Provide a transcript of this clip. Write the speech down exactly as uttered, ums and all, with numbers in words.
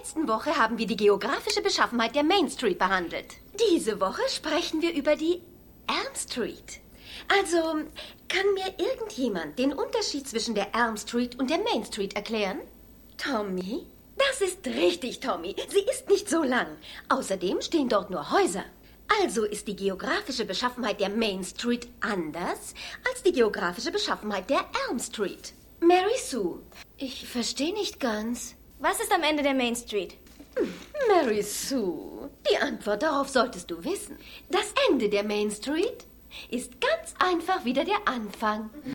letzten Woche haben wir die geografische Beschaffenheit der Main Street behandelt. Diese Woche sprechen wir über die Elm Street. Also, kann mir irgendjemand den Unterschied zwischen der Elm Street und der Main Street erklären? Tommy? Das ist richtig, Tommy. Sie ist nicht so lang. Außerdem stehen dort nur Häuser. Also ist die geografische Beschaffenheit der Main Street anders als die geografische Beschaffenheit der Elm Street. Mary Sue, ich verstehe nicht ganz. Was ist am Ende der Main Street? Hm, Mary Sue, die Antwort darauf solltest du wissen. Das Ende der Main Street ist ganz einfach wieder der Anfang.